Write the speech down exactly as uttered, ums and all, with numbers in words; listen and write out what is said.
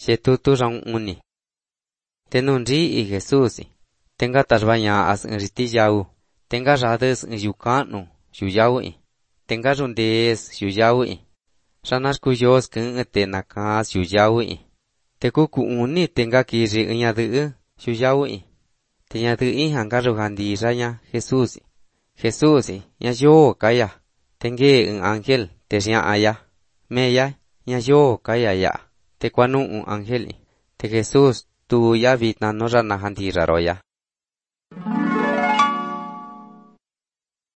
Xe tu tu rong uni. Tenun ri y Jesús. Tenga tarbanya as en riti yau. Tenga rades en yukanu, yuyau. Tenga rundes yuyau. Ranas cuyos que te nakas yuyau. Te kuku uni tenga kiri en yadu yuyau. Te yadu hanga rugandi raya Jesús. Jesús, ya yo kaya. Tengue un ángel te ria aya. Meya, ya yo kaya ya. Te cuanu un ángel. Te Jesús, tu ya vitna no rana handi raroya.